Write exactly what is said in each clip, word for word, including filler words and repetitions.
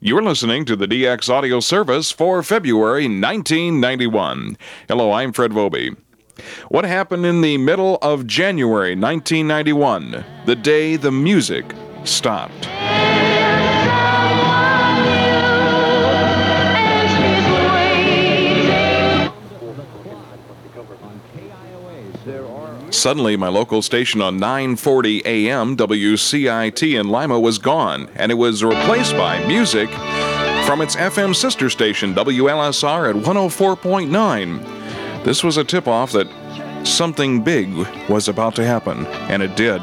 You're listening to the D X audio service for February nineteen ninety-one. Hello, I'm Fred Vobie. What happened in the middle of January nineteen ninety-one, the day the music stopped? Suddenly, my local station on nine forty A M W C I T in Lima was gone, and it was replaced by music from its F M sister station, W L S R at one oh four point nine. This was a tip-off that something big was about to happen, and it did.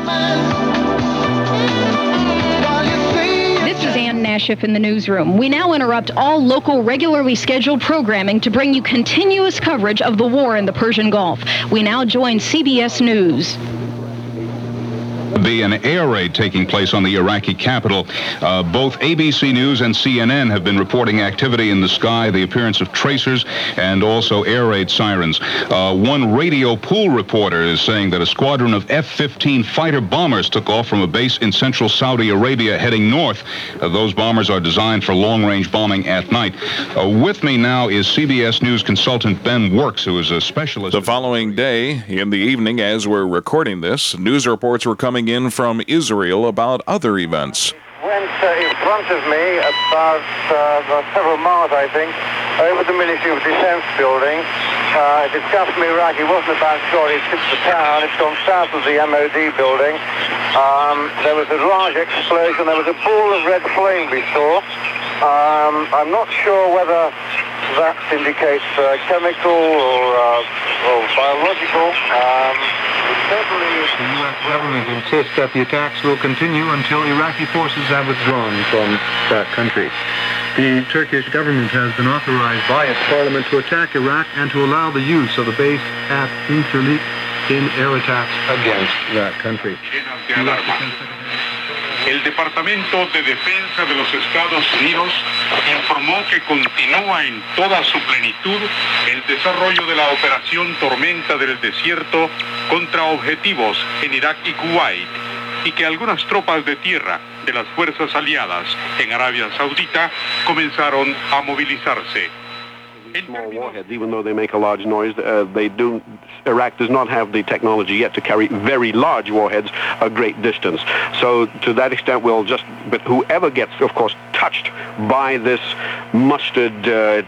This is Ann Nashif in the newsroom. We now interrupt all local regularly scheduled programming to bring you continuous coverage of the war in the Persian Gulf. We now join C B S News. Be an air raid taking place on the Iraqi capital. Uh, both A B C News and C N N have been reporting activity in the sky, the appearance of tracers, and also air raid sirens. Uh, one radio pool reporter is saying that a squadron of F fifteen fighter bombers took off from a base in central Saudi Arabia heading north. Uh, those bombers are designed for long-range bombing at night. Uh, with me now is C B S News consultant Ben Works, who is a specialist. The following day, in the evening, as we're recording this, news reports were coming in from Israel about other events. Went uh, in front of me about uh, several miles, I think, over the Ministry of Defense building. Uh, it discussed from Iraq. It wasn't about short. It's the town. It's gone south of the M O D building. Um, there was a large explosion. There was a ball of red flame we saw. Um, I'm not sure whether that indicates uh, chemical or, uh, or biological. Um, certainly, the U S government insists that the attacks will continue until Iraqi forces have withdrawn from that country. The Turkish government has been authorized by its parliament to attack Iraq and to allow the use of the base at Incirlik in air attacks against that country. El Departamento de Defensa de los Estados Unidos informó que continúa en toda su plenitud el desarrollo de la operación Tormenta del Desierto contra objetivos en Irak y Kuwait, y que algunas tropas de tierra de las fuerzas aliadas en Arabia Saudita comenzaron a movilizarse. Small warheads, even though they make a large noise, uh, they do. Iraq does not have the technology yet to carry very large warheads a great distance. So to that extent, we'll just. But whoever gets, of course, touched by this mustard, uh,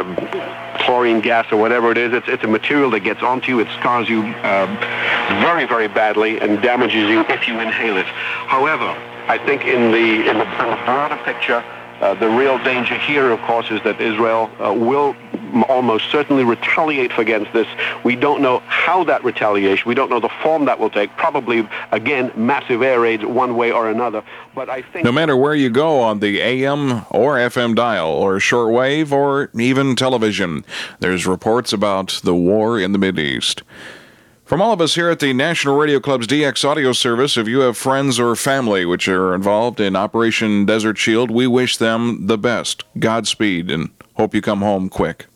uh, chlorine gas or whatever it is, it's it's a material that gets onto you. It scars you uh, very, very badly and damages you if you inhale it. However, I think in the in the, in the broader picture. Uh, the real danger here, of course, is that Israel uh, will m- almost certainly retaliate against this. We don't know how that retaliation, we don't know the form that will take. Probably, again, massive air raids one way or another. But I think... No matter where you go on the A M or F M dial, or shortwave, or even television, there's reports about the war in the Mideast. From all of us here at the National Radio Club's D X audio service, if you have friends or family which are involved in Operation Desert Shield, we wish them the best. Godspeed, and hope you come home quick.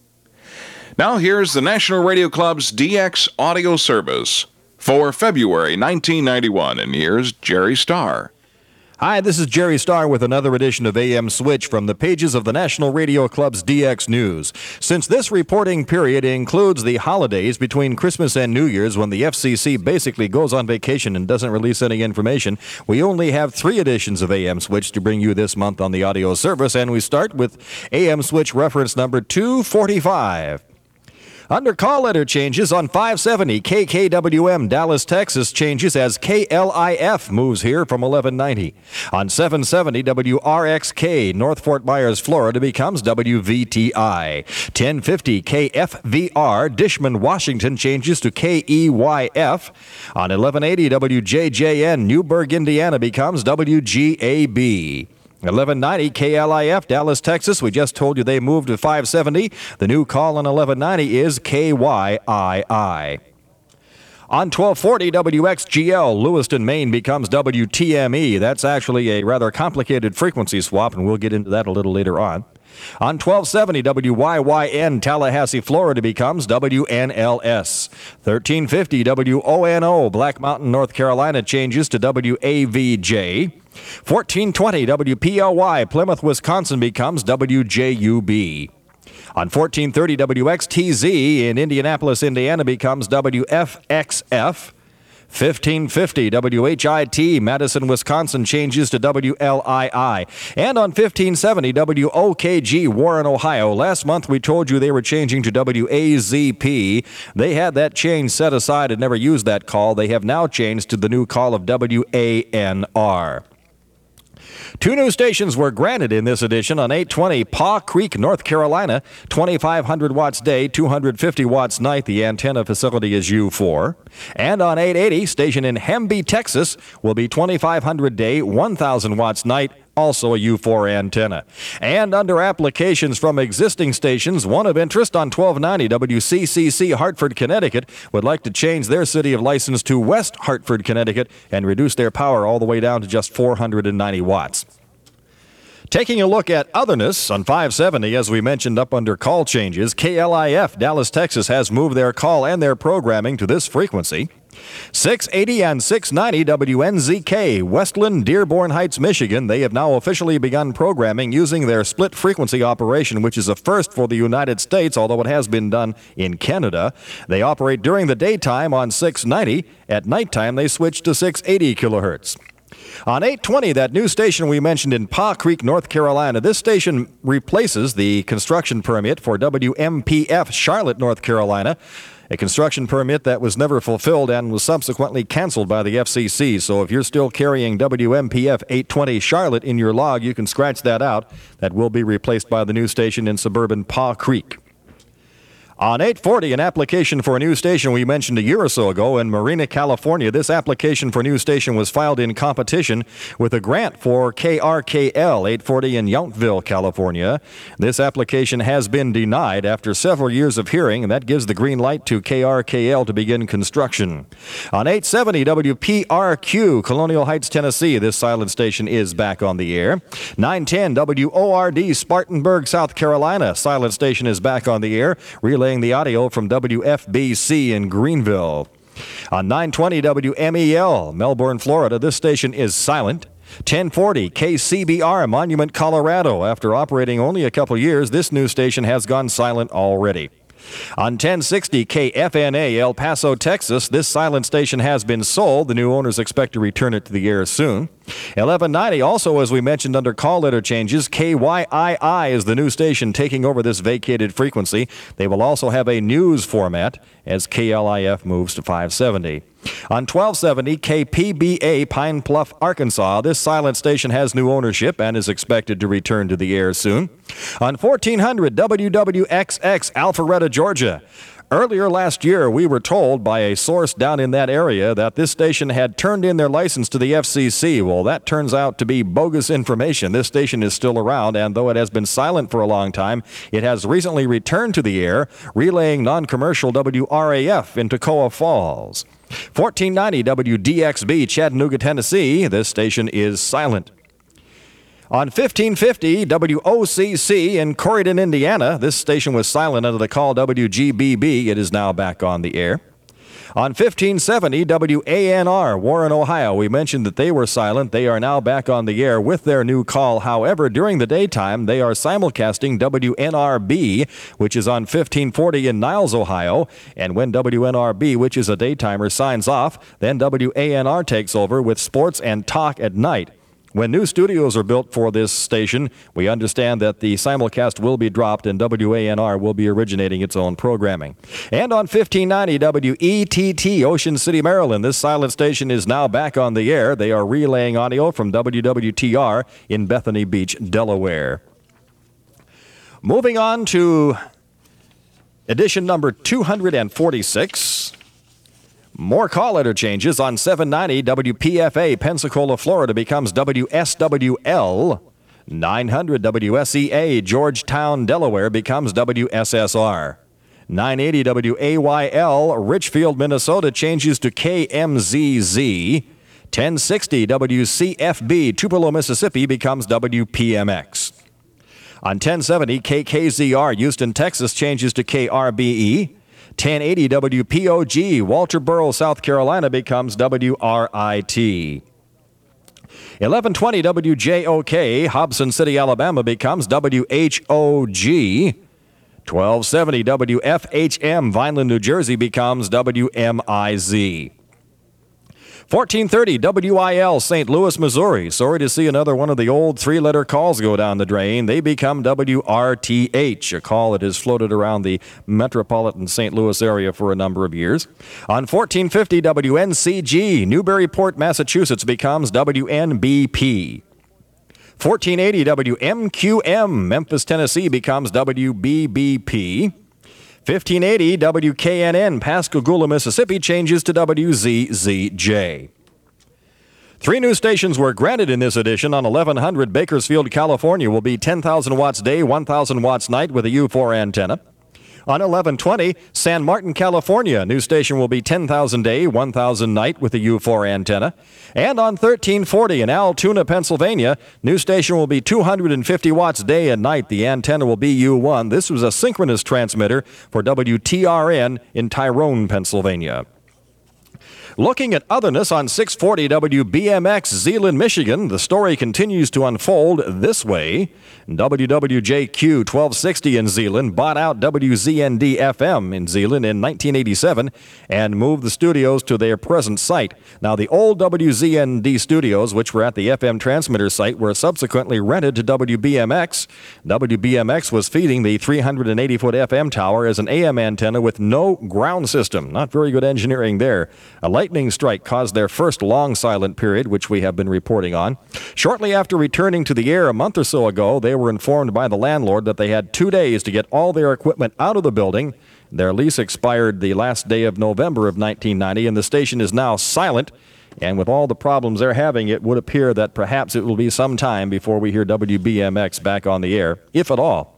Now here's the National Radio Club's D X audio service for February nineteen ninety-one, and here's Jerry Starr. Hi, this is Jerry Starr with another edition of A M Switch from the pages of the National Radio Club's D X News. Since this reporting period includes the holidays between Christmas and New Year's, when the F C C basically goes on vacation and doesn't release any information, we only have three editions of A M Switch to bring you this month on the audio service, and we start with A M Switch reference number two forty-five. Under call letter changes on five seventy, K K W M Dallas, Texas changes as K L I F moves here from eleven ninety. On seven seventy, W R X K North Fort Myers, Florida becomes W V T I. ten fifty, K F V R Dishman, Washington changes to K E Y F. On eleven eighty, W J J N Newburgh, Indiana becomes W G A B. eleven ninety K L I F Dallas, Texas. We just told you they moved to five seventy. The new call on eleven ninety is K Y I I. On twelve forty, W X G L Lewiston, Maine becomes W T M E. That's actually a rather complicated frequency swap, and we'll get into that a little later on. On twelve seventy, W Y Y N Tallahassee, Florida becomes W N L S. thirteen fifty, W O N O Black Mountain, North Carolina changes to W A V J. fourteen twenty W P L Y, Plymouth, Wisconsin becomes W J U B. On fourteen thirty W X T Z in Indianapolis, Indiana becomes W F X F. fifteen fifty W H I T, Madison, Wisconsin changes to W L I I. And on fifteen seventy W O K G, Warren, Ohio. Last month we told you they were changing to W A Z P. They had that change set aside and never used that call. They have now changed to the new call of W A N R. Two new stations were granted in this edition. On eight twenty, Paw Creek, North Carolina, twenty-five hundred watts day, two hundred fifty watts night. The antenna facility is U four. And on eight eighty, station in Hemby, Texas, will be twenty-five hundred day, one thousand watts night, also a U four antenna. And under applications from existing stations, one of interest on twelve ninety W C C C, Hartford, Connecticut, would like to change their city of license to West Hartford, Connecticut, and reduce their power all the way down to just four hundred ninety watts. Taking a look at otherness on five seventy, as we mentioned up under call changes, K L I F, Dallas, Texas, has moved their call and their programming to this frequency. six eighty and six ninety W N Z K, Westland, Dearborn Heights, Michigan. They have now officially begun programming using their split frequency operation, which is a first for the United States, although it has been done in Canada. They operate during the daytime on six ninety. At nighttime, they switch to six eighty kilohertz. On eight twenty, that new station we mentioned in Paw Creek, North Carolina, this station replaces the construction permit for W M P F, Charlotte, North Carolina, a construction permit that was never fulfilled and was subsequently canceled by the F C C. So if you're still carrying W M P F eight twenty Charlotte in your log, you can scratch that out. That will be replaced by the new station in suburban Paw Creek. On eight forty, an application for a new station we mentioned a year or so ago in Marina, California. This application for a new station was filed in competition with a grant for K R K L eight forty in Yountville, California. This application has been denied after several years of hearing, and that gives the green light to K R K L to begin construction. On eight seventy W P R Q, Colonial Heights, Tennessee, this silent station is back on the air. nine ten W O R D, Spartanburg, South Carolina, silent station is back on the air, relaying the audio from W F B C in Greenville. On nine twenty W M E L, Melbourne, Florida, this station is silent. ten forty K C B R, Monument, Colorado. After operating only a couple years, this new station has gone silent already. On ten sixty K F N A, El Paso, Texas, this silent station has been sold. The new owners expect to return it to the air soon. eleven ninety, also as we mentioned under call letter changes, K Y I I is the new station taking over this vacated frequency. They will also have a news format as K L I F moves to five seventy. On twelve seventy K P B A, Pine Bluff, Arkansas, this silent station has new ownership and is expected to return to the air soon. On fourteen hundred W W X X, Alpharetta, Georgia. Earlier last year, we were told by a source down in that area that this station had turned in their license to the F C C. Well, that turns out to be bogus information. This station is still around, and though it has been silent for a long time, it has recently returned to the air, relaying non-commercial W R A F in Toccoa Falls. fourteen ninety W D X B, Chattanooga, Tennessee, this station is silent. On fifteen fifty W O C C in Corydon, Indiana, this station was silent under the call W G B B. It is now back on the air. On fifteen seventy W A N R, Warren, Ohio, we mentioned that they were silent. They are now back on the air with their new call. However, during the daytime, they are simulcasting W N R B, which is on fifteen forty in Niles, Ohio. And when W N R B, which is a daytimer, signs off, then W A N R takes over with sports and talk at night. When new studios are built for this station, we understand that the simulcast will be dropped and W A N R will be originating its own programming. And on fifteen ninety W E T T, Ocean City, Maryland, this silent station is now back on the air. They are relaying audio from W W T R in Bethany Beach, Delaware. Moving on to edition number two hundred forty-six. More call letter changes. On seven ninety W P F A, Pensacola, Florida, becomes W S W L. nine hundred W S E A, Georgetown, Delaware, becomes W S S R. nine eighty W A Y L, Richfield, Minnesota, changes to K M Z Z. ten sixty W C F B, Tupelo, Mississippi, becomes W P M X. On ten seventy K K Z R, Houston, Texas, changes to K R B E. ten eighty W P O G, Walterboro, South Carolina, becomes W R I T. eleven twenty W J O K, Hobson City, Alabama becomes W H O G. twelve seventy W F H M, Vineland, New Jersey becomes W M I Z. fourteen thirty W I L, Saint Louis, Missouri. Sorry to see another one of the old three-letter calls go down the drain. They become W R T H, a call that has floated around the metropolitan Saint Louis area for a number of years. On fourteen fifty W N C G, Newburyport, Massachusetts becomes W N B P. fourteen eighty W M Q M, Memphis, Tennessee becomes W B B P. fifteen eighty W K N N, Pascagoula, Mississippi changes to W Z Z J. Three new stations were granted in this edition. On eleven hundred, Bakersfield, California will be ten thousand watts day, one thousand watts night with a U four antenna. On eleven twenty, San Martin, California, new station will be ten thousand day, one thousand night with a U four antenna. And on thirteen forty in Altoona, Pennsylvania, new station will be two hundred fifty watts day and night. The antenna will be U one. This was a synchronous transmitter for W T R N in Tyrone, Pennsylvania. Looking at otherness on six forty W B M X, Zeeland, Michigan, the story continues to unfold this way. W W J Q twelve sixty in Zeeland bought out W Z N D F M in Zeeland in nineteen eighty-seven and moved the studios to their present site. Now, the old W Z N D studios, which were at the F M transmitter site, were subsequently rented to W B M X. W B M X was feeding the three hundred eighty foot F M tower as an A M antenna with no ground system. Not very good engineering there. A lightning strike caused their first long silent period, which we have been reporting on. Shortly after returning to the air a month or so ago, they were informed by the landlord that they had two days to get all their equipment out of the building. Their lease expired the last day of November of nineteen ninety, and the station is now silent. And with all the problems they're having, it would appear that perhaps it will be some time before we hear W B M X back on the air, if at all.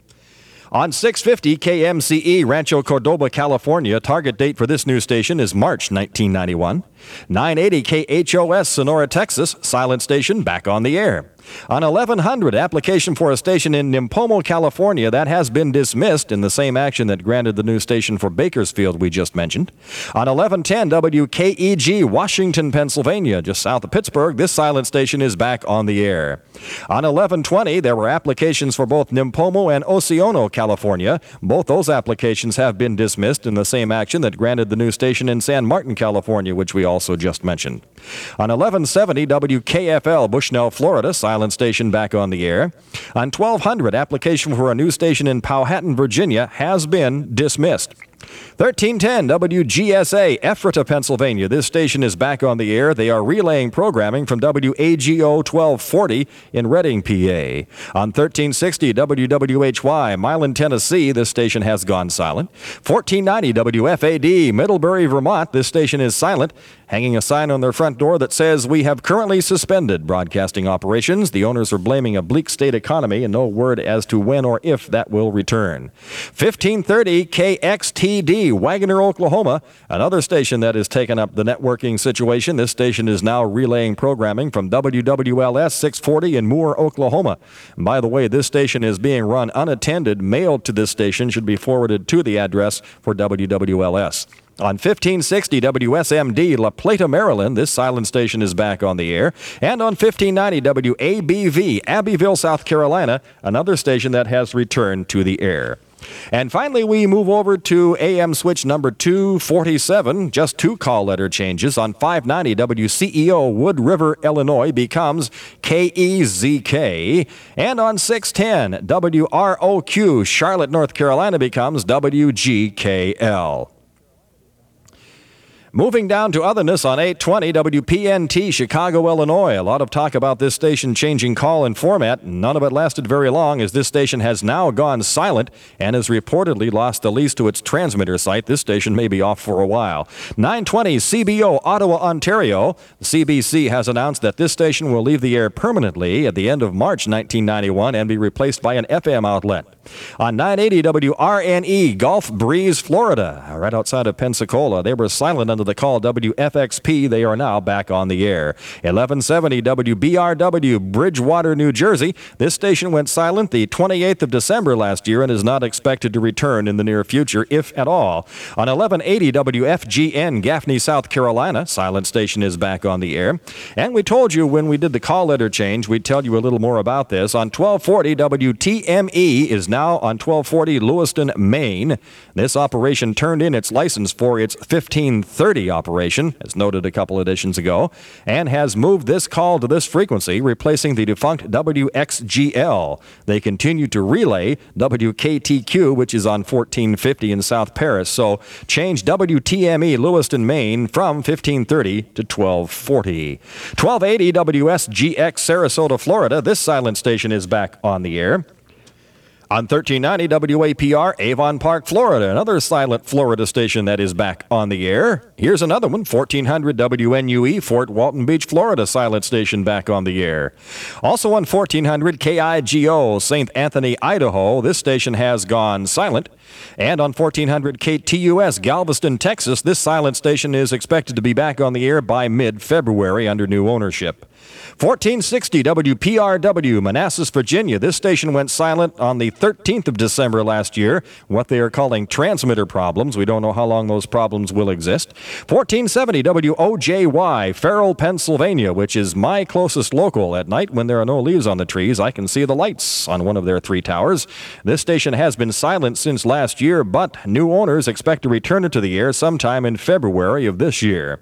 On six fifty K M C E, Rancho Cordova, California, target date for this new station is March nineteen ninety-one. nine eighty K H O S, Sonora, Texas, silent station back on the air. On eleven hundred, application for a station in Nimpomo, California, that has been dismissed in the same action that granted the new station for Bakersfield we just mentioned. On eleven ten, W K E G, Washington, Pennsylvania, just south of Pittsburgh, this silent station is back on the air. On eleven twenty, there were applications for both Nimpomo and Oceano, California. Both those applications have been dismissed in the same action that granted the new station in San Martin, California, which we also just mentioned. On eleven seventy, W K F L, Bushnell, Florida, silent station back on the air. On twelve hundred, application for a new station in Powhatan, Virginia has been dismissed. thirteen ten W G S A, Ephrata, Pennsylvania. This station is back on the air. They are relaying programming from W A G O twelve forty in Reading, P A. On thirteen sixty W W H Y, Milan, Tennessee. This station has gone silent. fourteen ninety W F A D, Middlebury, Vermont. This station is silent, hanging a sign on their front door that says, "We have currently suspended broadcasting operations." The owners are blaming a bleak state economy and no word as to when or if that will return. fifteen thirty K X T D, Wagoner, Oklahoma, another station that has taken up the networking situation. This station is now relaying programming from W W L S six forty in Moore, Oklahoma. And by the way, this station is being run unattended. Mailed to this station should be forwarded to the address for W W L S. On fifteen sixty W S M D, La Plata, Maryland, this silent station is back on the air. And on fifteen ninety W A B V, Abbeville, South Carolina, another station that has returned to the air. And finally, we move over to A M switch number two forty-seven. Just two call letter changes. On five ninety W C E O, Wood River, Illinois, becomes K E Z K. And on six ten W R O Q, Charlotte, North Carolina, becomes W G K L. Moving down to otherness on eight twenty W P N T, Chicago, Illinois. A lot of talk about this station changing call and format. None of it lasted very long, as this station has now gone silent and has reportedly lost the lease to its transmitter site. This station may be off for a while. nine twenty C B O, Ottawa, Ontario. The C B C has announced that this station will leave the air permanently at the end of March nineteen ninety-one and be replaced by an F M outlet. On nine eighty W R N E, Gulf Breeze, Florida, right outside of Pensacola. They were silent under the call W F X P. They are now back on the air. eleven seventy W B R W, Bridgewater, New Jersey. This station went silent the twenty-eighth of December last year and is not expected to return in the near future, if at all. On eleven eighty W F G N, Gaffney, South Carolina, silent station is back on the air. And we told you when we did the call letter change, we'd tell you a little more about this. On twelve forty W T M E is now on twelve forty Lewiston, Maine. This operation turned in its license for its fifteen thirty operation, as noted a couple editions ago, and has moved this call to this frequency, replacing the defunct W X G L. They continue to relay W K T Q, which is on fourteen fifty in South Paris. So change W T M E Lewiston, Maine from fifteen thirty to twelve forty. twelve eighty W S G X Sarasota, Florida. This silent station is back on the air. On thirteen ninety W A P R, Avon Park, Florida, another silent Florida station that is back on the air. Here's another one, fourteen hundred W N U E, Fort Walton Beach, Florida, silent station back on the air. Also on fourteen hundred K I G O, Saint Anthony, Idaho, this station has gone silent. And on fourteen hundred K T U S, Galveston, Texas, this silent station is expected to be back on the air by mid-February under new ownership. fourteen sixty W P R W, Manassas, Virginia. This station went silent on the thirteenth of December last year, what they are calling transmitter problems. We don't know how long those problems will exist. fourteen seventy W O J Y, Farrell, Pennsylvania, which is my closest local. At night, when there are no leaves on the trees, I can see the lights on one of their three towers. This station has been silent since last year, but new owners expect to return it to the air sometime in February of this year.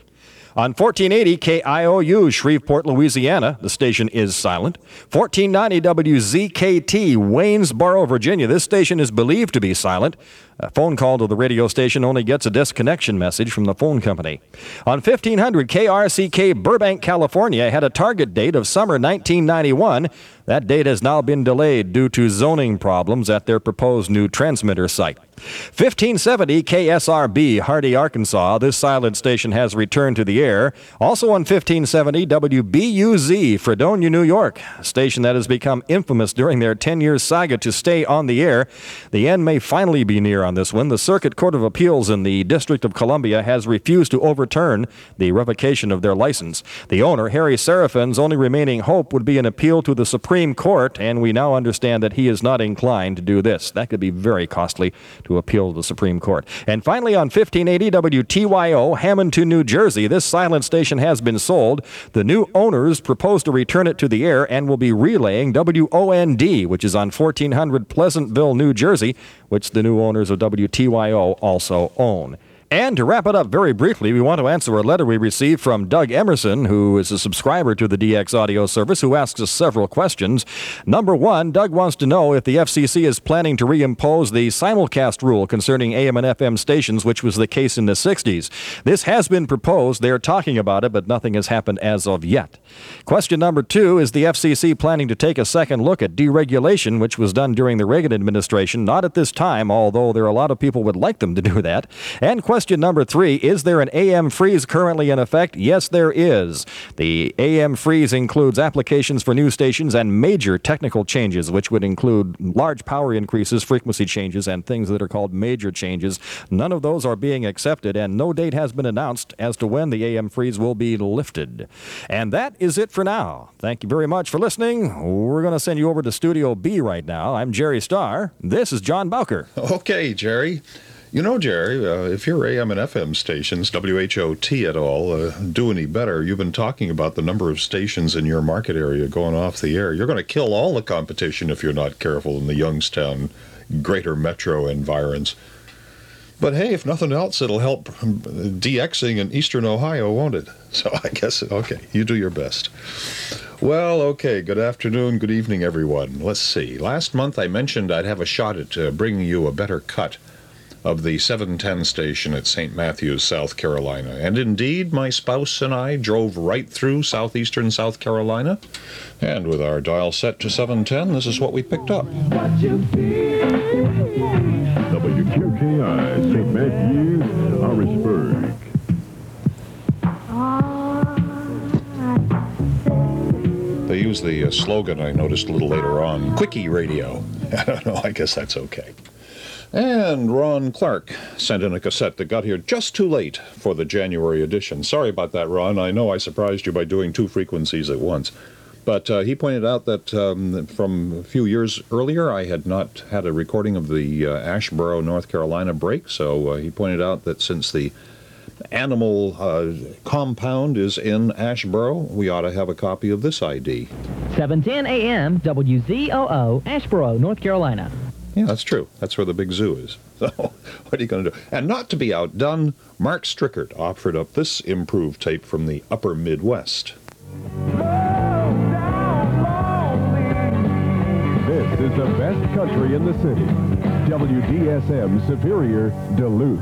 On fourteen eighty K I O U, Shreveport, Louisiana, the station is silent. fourteen ninety W Z K T, Waynesboro, Virginia. This station is believed to be silent. A phone call to the radio station only gets a disconnection message from the phone company. On fifteen hundred K R C K, Burbank, California, had a target date of summer nineteen ninety-one. That date has now been delayed due to zoning problems at their proposed new transmitter site. fifteen seventy K S R B, Hardy, Arkansas. This silent station has returned to the air. Also on fifteen seventy W B U Z, Fredonia, New York, a station that has become infamous during their ten-year saga to stay on the air. The end may finally be near on this one. The Circuit Court of Appeals in the District of Columbia has refused to overturn the revocation of their license. The owner, Harry Serafin's only remaining hope would be an appeal to the Supreme Court, and we now understand that he is not inclined to do this. That could be very costly to appeal to the Supreme Court. And finally, on fifteen eighty W T Y O, Hamilton, New Jersey, this silent station has been sold. The new owners propose to return it to the air and will be relaying W O N D, which is on fourteen hundred Pleasantville, New Jersey, which the new owners of W T Y O also own. And to wrap it up very briefly, we want to answer a letter we received from Doug Emerson, who is a subscriber to the D X audio service, who asks us several questions. Number one, Doug wants to know if the F C C is planning to reimpose the simulcast rule concerning A M and F M stations, which was the case in the sixties. This has been proposed. They're talking about it, but nothing has happened as of yet. Question number two, is the F C C planning to take a second look at deregulation, which was done during the Reagan administration? Not at this time, although there are a lot of people would like them to do that. And question Question number three, is there an A M freeze currently in effect? Yes, there is. The A M freeze includes applications for new stations and major technical changes, which would include large power increases, frequency changes, and things that are called major changes. None of those are being accepted, and no date has been announced as to when the A M freeze will be lifted. And that is it for now. Thank you very much for listening. We're going to send you over to Studio B right now. I'm Jerry Starr. This is John Bowker. Okay, Jerry. You know, Jerry, uh, if your A M and F M stations, W H O T et al., uh, do any better, you've been talking about the number of stations in your market area going off the air. You're going to kill all the competition if you're not careful in the Youngstown, greater metro environs. But hey, if nothing else, it'll help DXing in eastern Ohio, won't it? So I guess, okay, you do your best. Well, okay, good afternoon, good evening, everyone. Let's see. Last month I mentioned I'd have a shot at uh, bringing you a better cut of the seven ten station at Saint Matthews, South Carolina. And indeed, my spouse and I drove right through southeastern South Carolina. And with our dial set to seven ten, this is what we picked up. W Q K I, Saint Matthews, Harrisburg. The use the uh, slogan I noticed a little later on, Quickie Radio. I don't know, I guess that's okay. And Ron Clark sent in a cassette that got here just too late for the January edition. Sorry about that, Ron. I know I surprised you by doing two frequencies at once. But uh, he pointed out that um, from a few years earlier, I had not had a recording of the uh, Asheboro, North Carolina break. So uh, he pointed out that since the animal uh, compound is in Asheboro, we ought to have a copy of this I D. seven ten a m W Z O O, Asheboro, North Carolina. Yeah, that's true. That's where the big zoo is. So what are you going to do? And not to be outdone, Mark Strickert offered up this improved tape from the upper Midwest. This is the best country in the city. W D S M Superior, Duluth.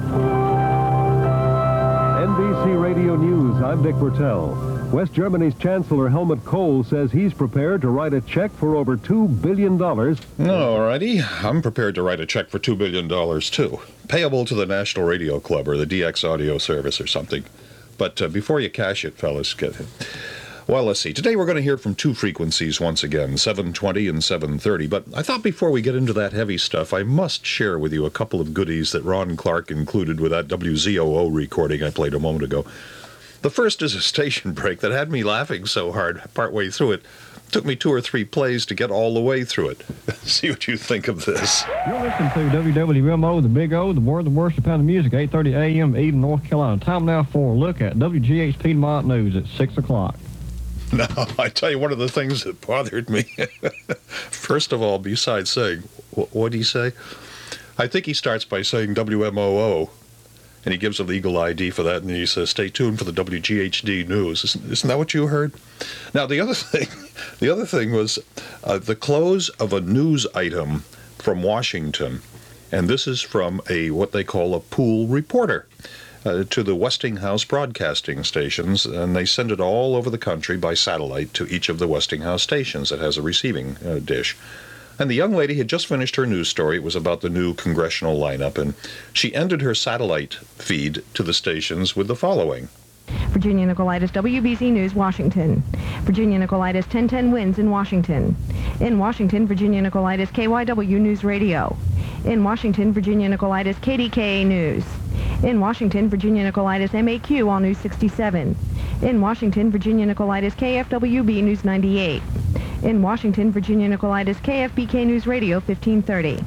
N B C Radio News, I'm Dick Bertel. West Germany's Chancellor Helmut Kohl says he's prepared to write a check for over two billion dollars. All righty. I'm prepared to write a check for two billion dollars, too. Payable to the National Radio Club or the D X Audio Service or something. But uh, before you cash it, fellas, get it. Well, let's see. Today we're going to hear from two frequencies once again, seven twenty and seven thirty. But I thought before we get into that heavy stuff, I must share with you a couple of goodies that Ron Clark included with that W Z O O recording I played a moment ago. The first is a station break that had me laughing so hard partway through it. Took me two or three plays to get all the way through it. See what you think of this. You're listening to W W M O, the Big O, the word, the worst pound of music, eight thirty a m Eden, North Carolina. Time now for a look at W G H Piedmont News at six o'clock. Now, I tell you, one of the things that bothered me, first of all, besides saying, what did he say? I think he starts by saying W M O O. And he gives a legal I D for that, and he says, stay tuned for the W G H D news. Isn't, isn't that what you heard? Now, the other thing, the other thing was uh, the close of a news item from Washington, and this is from a what they call a pool reporter uh, to the Westinghouse broadcasting stations, and they send it all over the country by satellite to each of the Westinghouse stations that has a receiving uh, dish. And the young lady had just finished her news story. It was about the new congressional lineup, and she ended her satellite feed to the stations with the following. Virginia Nicolaitis, W B C News, Washington. Virginia Nicolaitis, ten ten wins in Washington. In Washington, Virginia Nicolaitis, K Y W News Radio. In Washington, Virginia Nicolaitis, K D K A News. In Washington, Virginia Nicolaitis, M A Q, All News sixty-seven. In Washington, Virginia Nicolaitis, K F W B News ninety-eight. In Washington, Virginia Nicolaitis, K F B K News Radio fifteen thirty.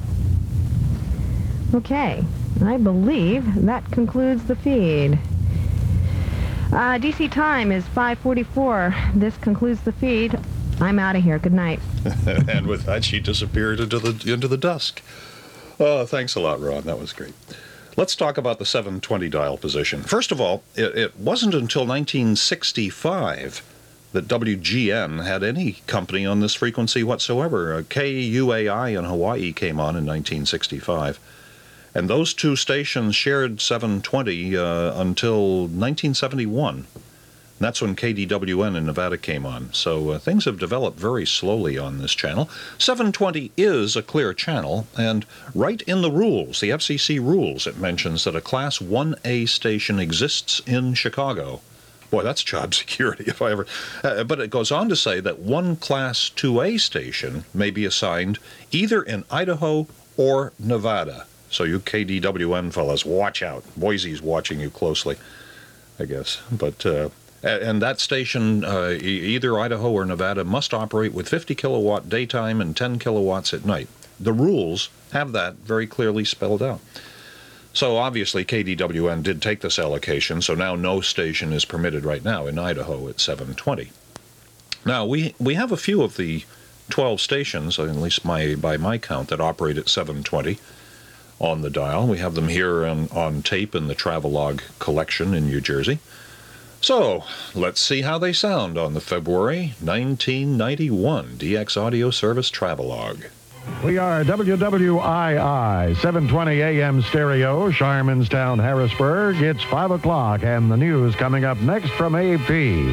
Okay, I believe that concludes the feed. Uh, D C time is five forty-four. This concludes the feed. I'm out of here. Good night. And with that, she disappeared into the into the dusk. Oh, thanks a lot, Ron. That was great. Let's talk about the seven twenty dial position. First of all, it, it wasn't until nineteen sixty-five that W G N had any company on this frequency whatsoever. Uh, K U A I in Hawaii came on in nineteen sixty-five. And those two stations shared seven twenty uh, until nineteen seventy-one. And that's when K D W N in Nevada came on. So uh, things have developed very slowly on this channel. seven twenty is a clear channel, and right in the rules, the F C C rules, it mentions that a Class one A station exists in Chicago. Boy, that's job security if I ever... Uh, but it goes on to say that one Class two A station may be assigned either in Idaho or Nevada. So you K D W N fellas, watch out. Boise's watching you closely, I guess. But uh, and that station, uh, e- either Idaho or Nevada, must operate with fifty kilowatt daytime and ten kilowatts at night. The rules have that very clearly spelled out. So obviously K D W N did take this allocation, so now no station is permitted right now in Idaho at seven twenty. Now, we we have a few of the twelve stations, at least my by my count, that operate at seven twenty on the dial. We have them here on, on tape in the Travelog collection in New Jersey. So, let's see how they sound on the February nineteen ninety-one D X Audio Service Travelog. We are W W I I, seven twenty A M stereo, Sharmanstown, Harrisburg. It's five o'clock, and the news coming up next from A P.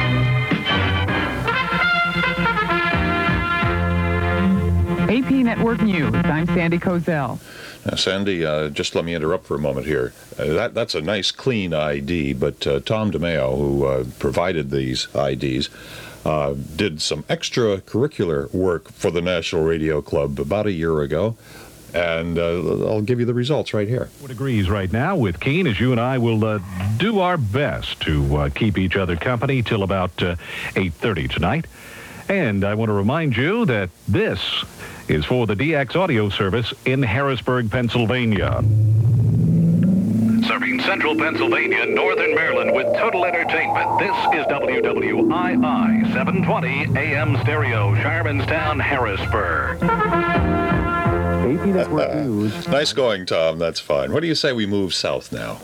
A P Network News. I'm Sandy Kozel. Now, Sandy, uh, just let me interrupt for a moment here. Uh, that That's a nice, clean I D, but uh, Tom DeMeo, who uh, provided these I Ds, uh, did some extracurricular work for the National Radio Club about a year ago. And uh, I'll give you the results right here. Degrees right now with Keen, as you and I will uh, do our best to uh, keep each other company till about uh, eight thirty tonight. And I want to remind you that this is for the D X audio service in Harrisburg, Pennsylvania. Serving central Pennsylvania, northern Maryland with total entertainment. This is W W I I seven twenty A M stereo, Sharmanstown, Harrisburg. A P Network News. Nice going, Tom. That's fine. What do you say we move south now?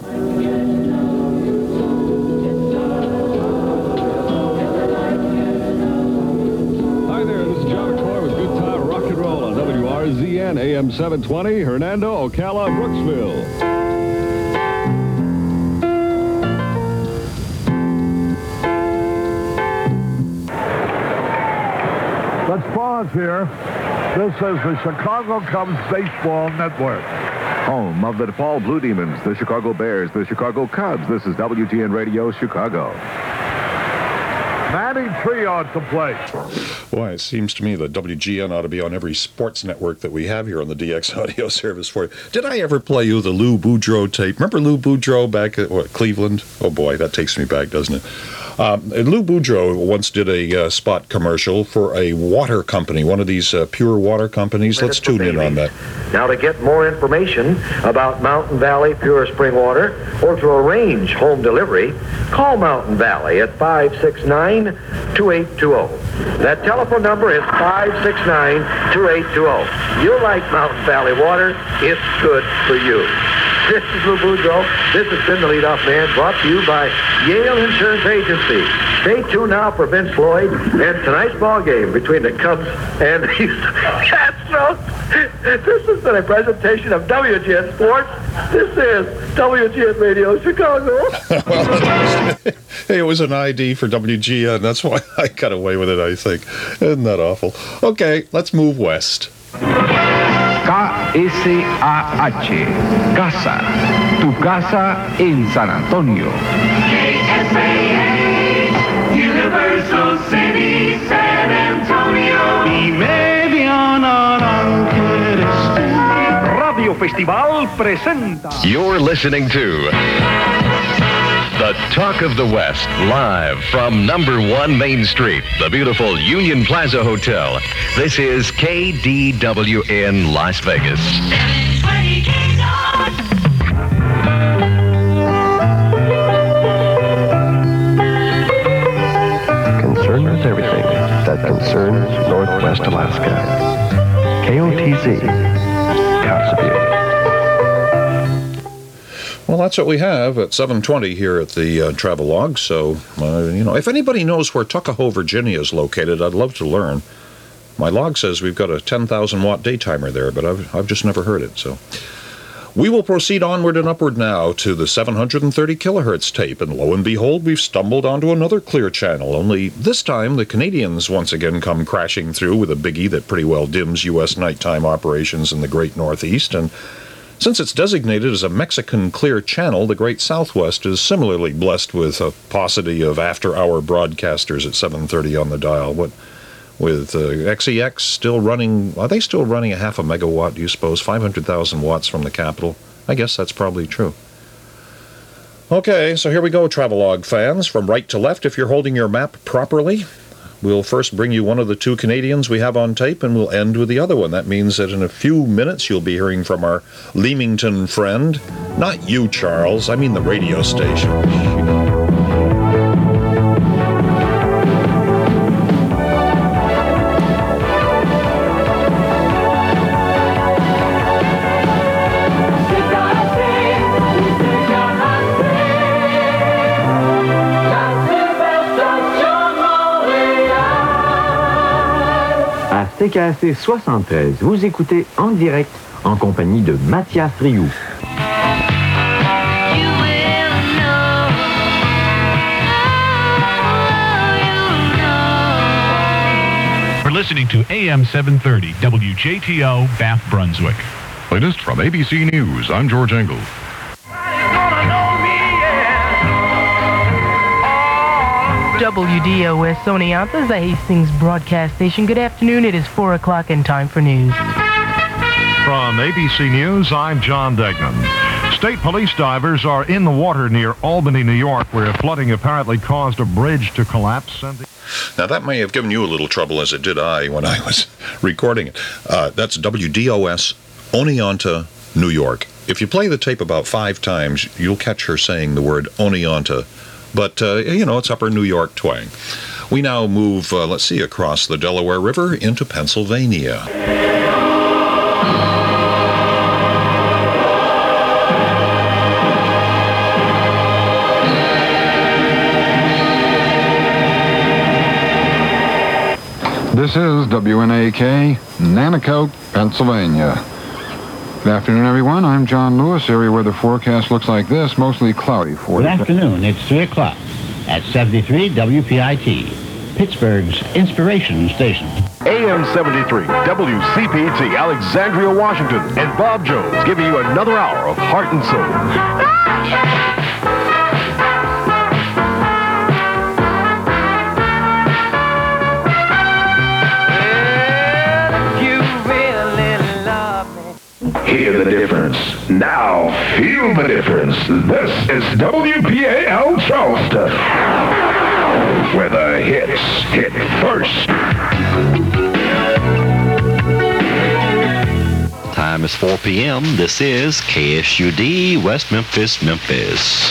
Hi there, this is John McCoy with Good Time Rock and Roll on W R Z N A M seven twenty, Hernando, Ocala, Brooksville. Let's pause here. This is the Chicago Cubs Baseball Network. Home of the DePaul Blue Demons, the Chicago Bears, the Chicago Cubs. This is W G N Radio, Chicago. Manning Trio to play. Boy, it seems to me that W G N ought to be on every sports network that we have here on the D X audio service for you. Did I ever play you the Lou Boudreau tape? Remember Lou Boudreau back at what, Cleveland? Oh boy, that takes me back, doesn't it? Um, and Lou Boudreau once did a uh, spot commercial for a water company, one of these uh, pure water companies. Let's tune in on that. Now, to get more information about Mountain Valley Pure Spring Water or to arrange home delivery, call Mountain Valley at five six nine, two eight two zero. That telephone number is five six nine, two eight two zero. You like Mountain Valley water, it's good for you. This is Lou Boudreau. This has been the Leadoff Man, brought to you by Yale Insurance Agency. Stay tuned now for Vince Lloyd and tonight's ball game between the Cubs and the Houston Astros. This has been a presentation of W G N Sports. This is W G N Radio Chicago. Hey, it was an I D for W G N. That's why I got away with it, I think. Isn't that awful? Okay, let's move west. K S A H, Casa, tu casa en San Antonio. K S A H, Universal City, San Antonio. Y media naranja eres tú. Radio Festival presenta. You're listening to The Talk of the West, live from number one Main Street, the beautiful Union Plaza Hotel. This is K D W N Las Vegas. Concerned with everything that concerns Northwest Alaska. K O T Z, Kotzebue. Well, that's what we have at seven twenty here at the uh, Travelog. So, uh, you know, if anybody knows where Tuckahoe, Virginia is located, I'd love to learn. My log says we've got a ten thousand watt daytimer there, but I've, I've just never heard it. So, we will proceed onward and upward now to the seven hundred thirty kilohertz tape. And lo and behold, we've stumbled onto another clear channel. Only this time, the Canadians once again come crashing through with a biggie that pretty well dims U S nighttime operations in the Great Northeast. And since it's designated as a Mexican clear channel, the Great Southwest is similarly blessed with a paucity of after-hour broadcasters at seven thirty on the dial. What, with uh, X E X still running, are they still running a half a megawatt, do you suppose? five hundred thousand watts from the capital? I guess that's probably true. Okay, so here we go, Travelog fans. From right to left, if you're holding your map properly. We'll first bring you one of the two Canadians we have on tape, and we'll end with the other one. That means that in a few minutes you'll be hearing from our Leamington friend. Not you, Charles. I mean the radio station. C K A C soixante-treize, vous écoutez en direct en compagnie de Mathias Rioux. We're listening to A M seven thirty, W J T O, Bath, Brunswick. Latest from A B C News, I'm George Engel. W D O S Oneonta, the Hastings broadcast station. Good afternoon. It is four o'clock and time for news. From A B C News, I'm John Degnan. State police divers are in the water near Albany, New York, where flooding apparently caused a bridge to collapse. Now, that may have given you a little trouble, as it did I when I was recording it. Uh, that's W D O S Oneonta, New York. If you play the tape about five times, you'll catch her saying the word Oneonta. But, uh, you know, it's upper New York twang. We now move, uh, let's see, across the Delaware River into Pennsylvania. This is W N A K, Nanticoke, Pennsylvania. Good afternoon, everyone. I'm John Lewis. Area weather forecast looks like this, mostly cloudy. Good afternoon. It's three o'clock at seventy-three W P I T, Pittsburgh's inspiration station. A M seventy-three, W C P T, Alexandria, Washington, and Bob Jones giving you another hour of heart and soul. Hear the difference. Now, feel the difference. This is W P A L Charleston, where the hits hit first. Time is four p.m. This is K S U D, West Memphis, Memphis.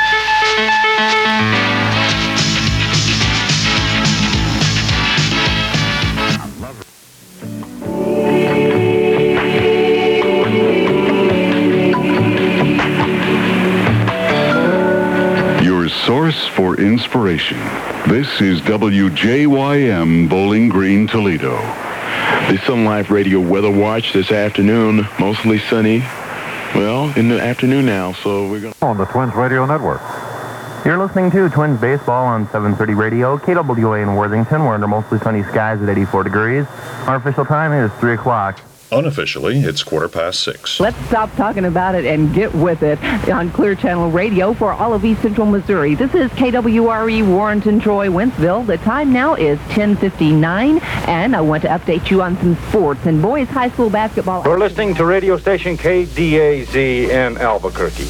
Source for inspiration. This is W J Y M Bowling Green, Toledo. The Sun Life Radio Weather Watch this afternoon, mostly sunny. Well, in the afternoon now, so we're going to... On the Twins Radio Network. You're listening to Twins Baseball on seven thirty Radio, K W A in Worthington. We're under mostly sunny skies at eighty-four degrees. Our official time is three o'clock. Unofficially, it's quarter past six. Let's stop talking about it and get with it on Clear Channel Radio for all of East Central Missouri. This is K W R E, Warrenton, Troy, Wentzville. The time now is ten fifty-nine, and I want to update you on some sports and boys high school basketball. We're listening to radio station K D A Z in Albuquerque.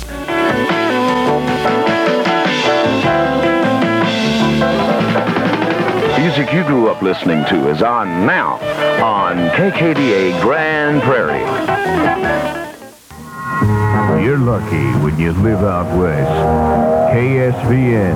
Music you grew up listening to is on now on K K D A Grand Prairie. You're lucky when you live out west. K S V N,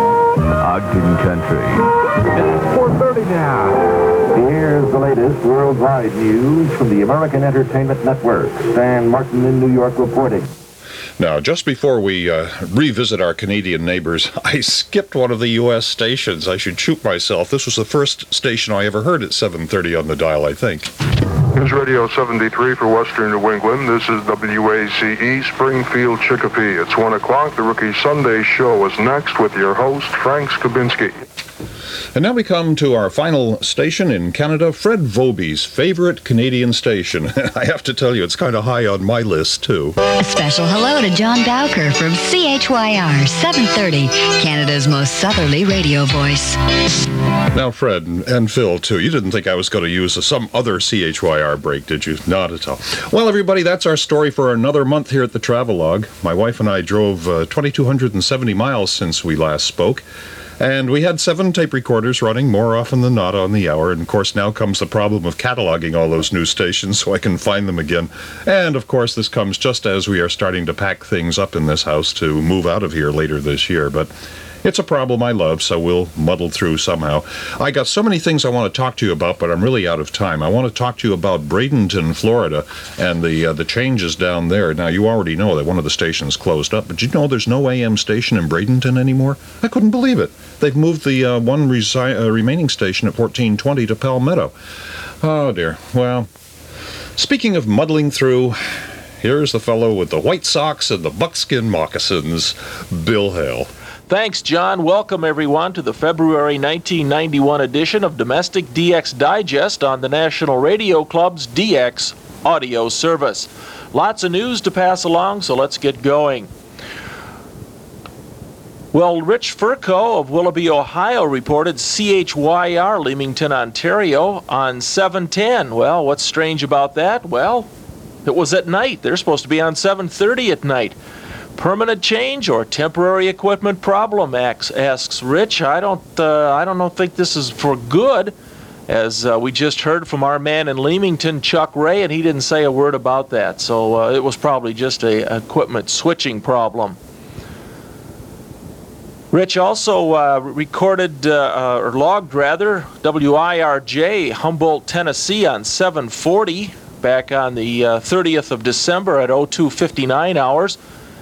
Ogden Country. It's four thirty now. Here's the latest worldwide news from the American Entertainment Network. Stan Martin in New York reporting. Now, just before we uh, revisit our Canadian neighbors, I skipped one of the U S stations. I should shoot myself. This was the first station I ever heard at seven thirty on the dial, I think. News Radio seventy-three for Western New England. This is W A C E, Springfield, Chicopee. It's one o'clock. The Rookie Sunday Show is next with your host, Frank Skabinski. And now we come to our final station in Canada, Fred Vobie's favorite Canadian station. I have to tell you, it's kind of high on my list, too. A special hello to John Bowker from C H Y R seven thirty, Canada's most southerly radio voice. Now, Fred, and Phil, too, you didn't think I was going to use a, some other C H Y R break, did you? Not at all. Well, everybody, that's our story for another month here at the Travelogue. My wife and I drove uh, two thousand two hundred seventy miles since we last spoke. And we had seven tape recorders running more often than not on the hour. And, of course, now comes the problem of cataloging all those new stations so I can find them again. And, of course, this comes just as we are starting to pack things up in this house to move out of here later this year. But it's a problem I love, so we'll muddle through somehow. I got so many things I want to talk to you about, but I'm really out of time. I want to talk to you about Bradenton, Florida, and the uh, the changes down there. Now, you already know that one of the stations closed up, but you know there's no A M station in Bradenton anymore? I couldn't believe it. They've moved the uh, one resi- uh, remaining station at fourteen twenty to Palmetto. Oh, dear. Well, speaking of muddling through, here's the fellow with the white socks and the buckskin moccasins, Bill Hale. Thanks, John. Welcome, everyone, to the February nineteen ninety-one edition of Domestic D X Digest on the National Radio Club's D X audio service. Lots of news to pass along, so let's get going. Well, Rich Furco of Willoughby, Ohio, reported C H Y R, Leamington, Ontario, on seven ten. Well, what's strange about that? Well, it was at night. They're supposed to be on seven thirty at night. Permanent change or temporary equipment problem, asks Rich. I don't, uh, I don't know, think this is for good, as uh, we just heard from our man in Leamington, Chuck Ray, and he didn't say a word about that. So uh, it was probably just a equipment switching problem. Rich also uh, recorded, uh, or logged rather, W I R J, Humboldt, Tennessee on seven forty back on the uh, thirtieth of December at oh two fifty-nine hours.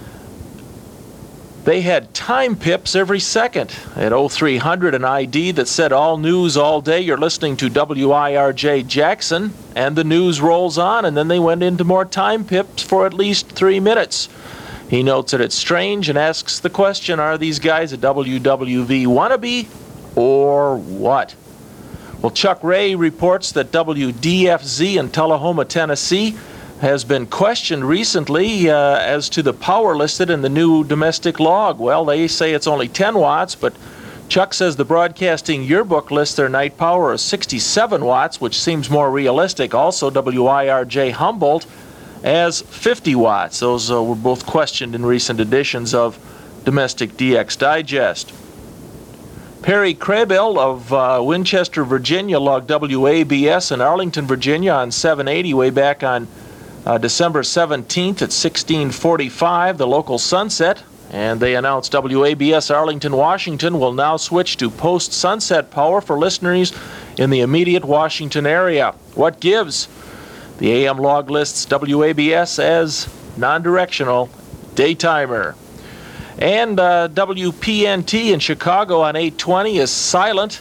They had time pips every second at oh three hundred, an I D that said all news all day. You're listening to W I R J Jackson, and the news rolls on, and then they went into more time pips for at least three minutes. He notes that it's strange and asks the question, are these guys a W W V wannabe or what? Well, Chuck Ray reports that W D F Z in Tullahoma, Tennessee has been questioned recently uh, as to the power listed in the new domestic log. Well, they say it's only ten watts, but Chuck says the Broadcasting Yearbook lists their night power as sixty-seven watts, which seems more realistic. Also, W I R J Humboldt as fifty watts. Those uh, were both questioned in recent editions of Domestic D X Digest. Perry Crabell of uh, Winchester, Virginia, logged W A B S in Arlington, Virginia on seven eighty way back on uh, December seventeenth at sixteen forty-five, the local sunset, and they announced W A B S Arlington, Washington will now switch to post-sunset power for listeners in the immediate Washington area. What gives? The A M log lists W A B S as non-directional daytimer. And uh, W P N T in Chicago on eight twenty is silent,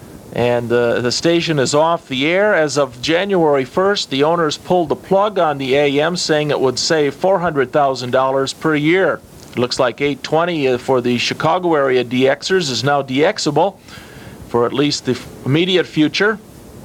and uh, the station is off the air. As of January first, the owners pulled the plug on the A M, saying it would save four hundred thousand dollars per year. It looks like eight twenty for the Chicago area D Xers is now D Xable for at least the immediate future.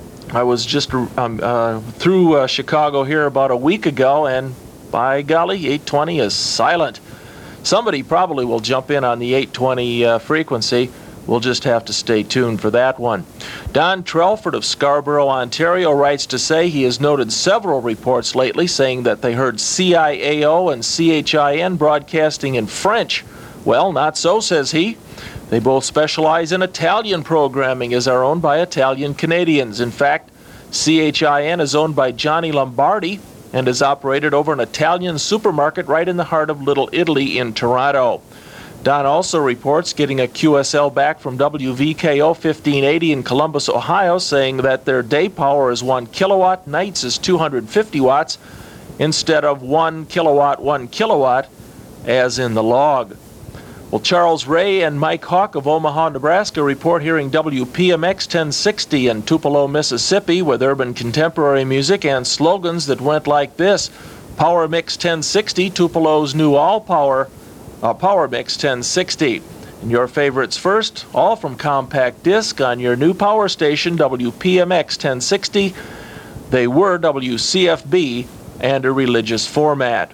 I was just um, uh, through uh, Chicago here about a week ago, and by golly, eight twenty is silent. Somebody probably will jump in on the eight twenty uh, frequency. We'll just have to stay tuned for that one. Don Trelford of Scarborough, Ontario, writes to say he has noted several reports lately saying that they heard C I A O and C H I N broadcasting in French. Well, not so, says he. They both specialize in Italian programming, as are owned by Italian Canadians. In fact, C H I N is owned by Johnny Lombardi and is operated over an Italian supermarket right in the heart of Little Italy in Toronto. Don also reports getting a Q S L back from W V K O fifteen eighty in Columbus, Ohio, saying that their day power is one kilowatt, nights is two hundred fifty watts, instead of one kilowatt, one kilowatt, as in the log. Well, Charles Ray and Mike Hawk of Omaha, Nebraska report hearing W P M X ten sixty in Tupelo, Mississippi, with urban contemporary music and slogans that went like this: Power Mix ten sixty, Tupelo's new all-power uh, Power Mix ten sixty. And your favorites first, all from compact disc on your new power station, W P M X ten sixty. They were W C F B and a religious format.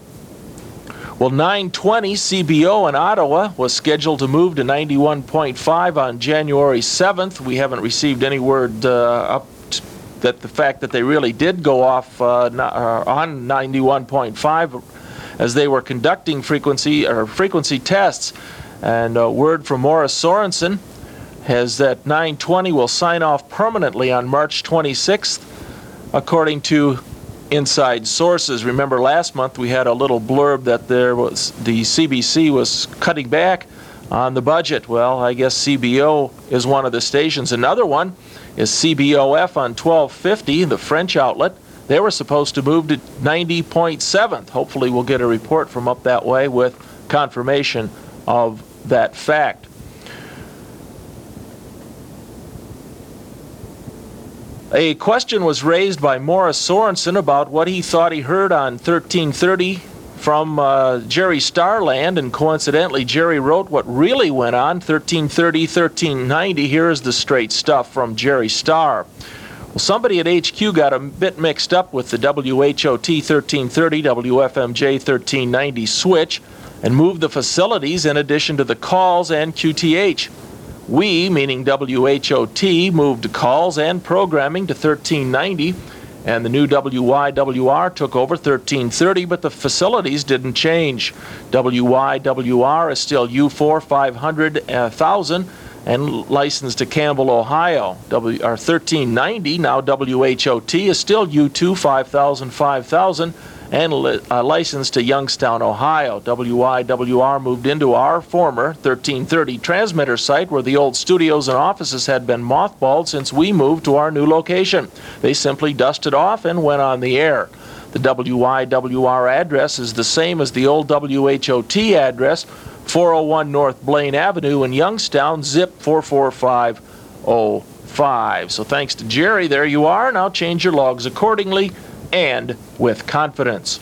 Well, nine twenty C B O in Ottawa was scheduled to move to ninety-one point five on January seventh. We haven't received any word uh, up t- that the fact that they really did go off uh, n- uh, on ninety-one point five as they were conducting frequency or frequency tests. And uh, word from Morris Sorensen has that nine twenty will sign off permanently on March twenty-sixth, according to inside sources. Remember last month we had a little blurb that there was the C B C was cutting back on the budget. Well, I guess C B O is one of the stations. Another one is C B O F on twelve fifty, the French outlet. They were supposed to move to ninety point seven. Hopefully we'll get a report from up that way with confirmation of that fact. A question was raised by Morris Sorensen about what he thought he heard on thirteen thirty from uh, Jerry Starland, and coincidentally Jerry wrote what really went on thirteen thirty, thirteen ninety. Here is the straight stuff from Jerry Starr. Well, somebody at H Q got a bit mixed up with the W H O T thirteen thirty, W F M J thirteen ninety switch, and moved the facilities in addition to the calls and Q T H. We, meaning W H O T, moved calls and programming to thirteen ninety, and the new W Y W R took over thirteen thirty, but the facilities didn't change. W Y W R is still U four five hundred thousand and licensed to Campbell, Ohio. W, or thirteen ninety, now W H O T, is still U two five thousand five thousand and li, uh, licensed to Youngstown, Ohio. W Y W R moved into our former thirteen thirty transmitter site where the old studios and offices had been mothballed since we moved to our new location. They simply dusted off and went on the air. The W Y W R address is the same as the old W H O T address, four oh one North Blaine Avenue in Youngstown, zip four four five oh five. So thanks to Jerry, there you are. Now change your logs accordingly and with confidence.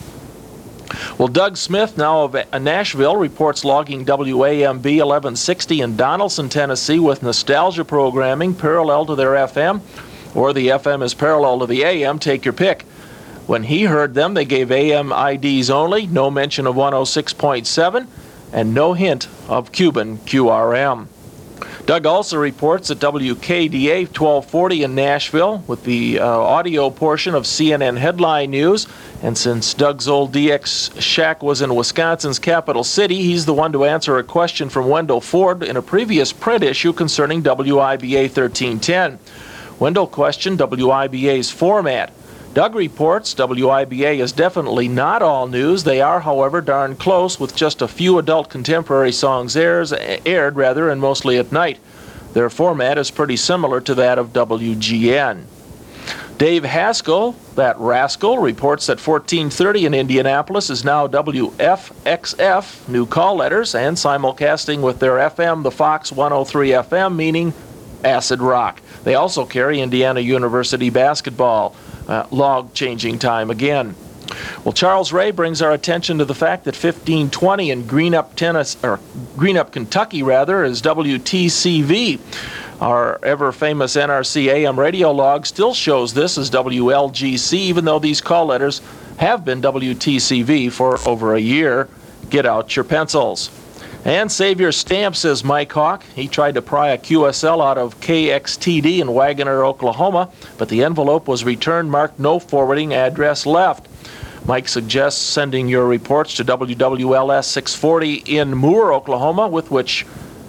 Well, Doug Smith, now of Nashville, reports logging W A M B eleven sixty in Donaldson, Tennessee, with nostalgia programming parallel to their F M, or the F M is parallel to the A M, take your pick. When he heard them, they gave A M I Ds only, no mention of one oh six point seven, and no hint of Cuban Q R M. Doug also reports that W K D A twelve forty in Nashville with the uh, audio portion of C N N Headline News. And since Doug's old D X shack was in Wisconsin's capital city, he's the one to answer a question from Wendell Ford in a previous print issue concerning W I B A thirteen ten. Wendell questioned W I B A's format. Doug reports W I B A is definitely not all news. They are, however, darn close, with just a few adult contemporary songs airs, aired, rather, and mostly at night. Their format is pretty similar to that of W G N. Dave Haskell, that rascal, reports that fourteen thirty in Indianapolis is now W F X F, new call letters, and simulcasting with their F M, the Fox one oh three F M, meaning acid rock. They also carry Indiana University basketball. Uh, log changing time again. Well, Charles Ray brings our attention to the fact that fifteen twenty in Greenup, Tennessee, or Greenup, Kentucky, rather, is W T C V. Our ever-famous N R C A M radio log still shows this as W L G C, even though these call letters have been W T C V for over a year. Get out your pencils. And save your stamp, says Mike Hawk. He tried to pry a Q S L out of K X T D in Wagoner, Oklahoma, but the envelope was returned marked no forwarding address left. Mike suggests sending your reports to W W L S six forty in Moore, Oklahoma, with which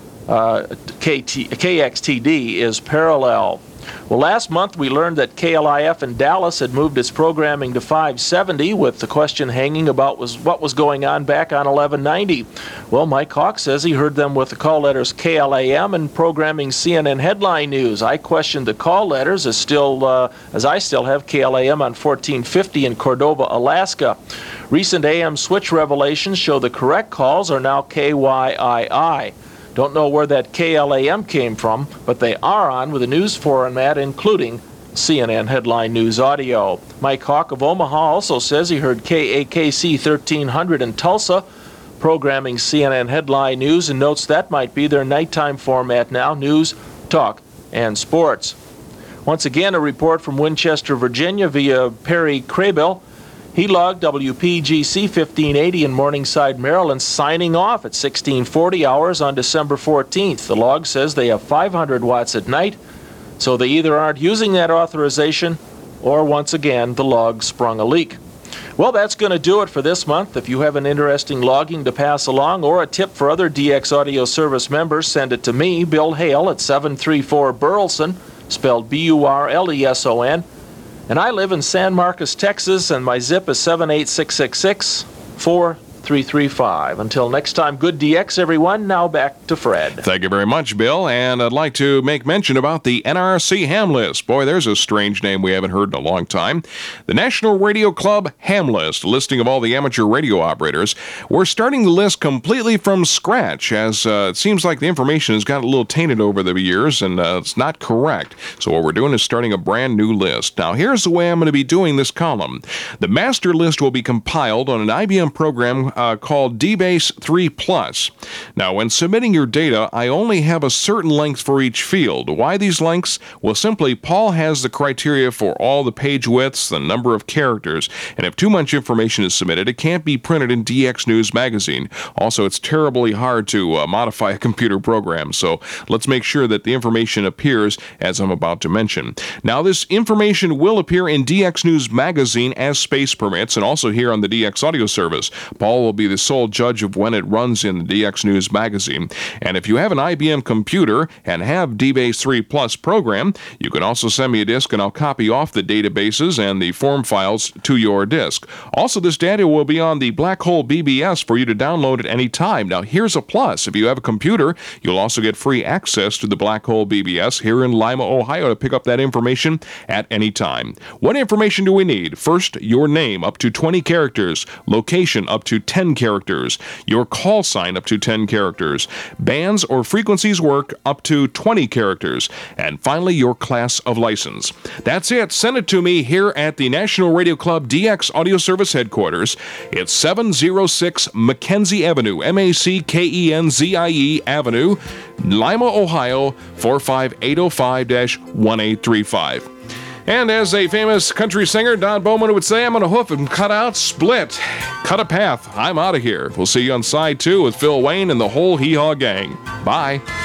uh, K T, K X T D is parallel. Well, last month we learned that K L I F in Dallas had moved its programming to five seventy, with the question hanging about was what was going on back on eleven ninety. Well, Mike Hawk says he heard them with the call letters K L A M and programming C N N Headline News. I questioned the call letters as still uh, as I still have K L A M on fourteen fifty in Cordova, Alaska. Recent A M switch revelations show the correct calls are now K Y I I. Don't know where that K L A M came from, but they are on with a news format including C N N Headline News audio. Mike Hawk of Omaha also says he heard K A K C thirteen hundred in Tulsa programming C N N Headline News, and notes that might be their nighttime format now, news, talk, and sports. Once again, a report from Winchester, Virginia via Perry Crabel. He logged W P G C fifteen eighty in Morningside, Maryland, signing off at sixteen forty hours on December fourteenth. The log says they have five hundred watts at night, so they either aren't using that authorization or, once again, the log sprung a leak. Well, that's going to do it for this month. If you have an interesting logging to pass along or a tip for other D X Audio Service members, send it to me, Bill Hale, at seven three four Burleson, spelled B U R L E S O N. And I live in San Marcos, Texas, and my zip is seven eight six six six four three three five. Until next time, good D X, everyone. Now back to Fred. Thank you very much, Bill. And I'd like to make mention about the N R C Ham List. Boy, there's a strange name we haven't heard in a long time. The National Radio Club Ham List, a listing of all the amateur radio operators. We're starting the list completely from scratch, as uh, it seems like the information has got a little tainted over the years, and uh, it's not correct. So what we're doing is starting a brand new list. Now, here's the way I'm going to be doing this column. The master list will be compiled on an I B M program uh, called D-Base three plus. Now, when submitting your data, I only have a certain length for each field. Why these lengths? Well, simply, Paul has the criteria for all the page widths, the number of characters, and if too much information is submitted, it can't be printed in D X News magazine. Also, it's terribly hard to uh, modify a computer program, so let's make sure that the information appears as I'm about to mention. Now, this information will appear in D X News magazine as space permits, and also here on the D X Audio Service. Paul will be the sole judge of when it runs in the D X News magazine. And if you have an I B M computer and have D-Base three plus program, you can also send me a disk and I'll copy off the databases and the form files to your disk. Also, this data will be on the Black Hole B B S for you to download at any time. Now, here's a plus. If you have a computer, you'll also get free access to the Black Hole B B S here in Lima, Ohio, to pick up that information at any time. What information do we need? First, your name up to twenty characters, location up to ten characters, your call sign up to ten characters, bands or frequencies work up to twenty characters, and finally your class of license. That's it. Send it to me here at the National Radio Club D X Audio Service headquarters. It's seven oh six Mackenzie Avenue, M A C K E N Z I E Avenue, Lima, Ohio, four five eight oh five, one eight three five. And as a famous country singer, Don Bowman, would say, I'm going to hoof and cut out, split, cut a path. I'm out of here. We'll see you on side two with Phil Wayne and the whole Hee Haw gang. Bye.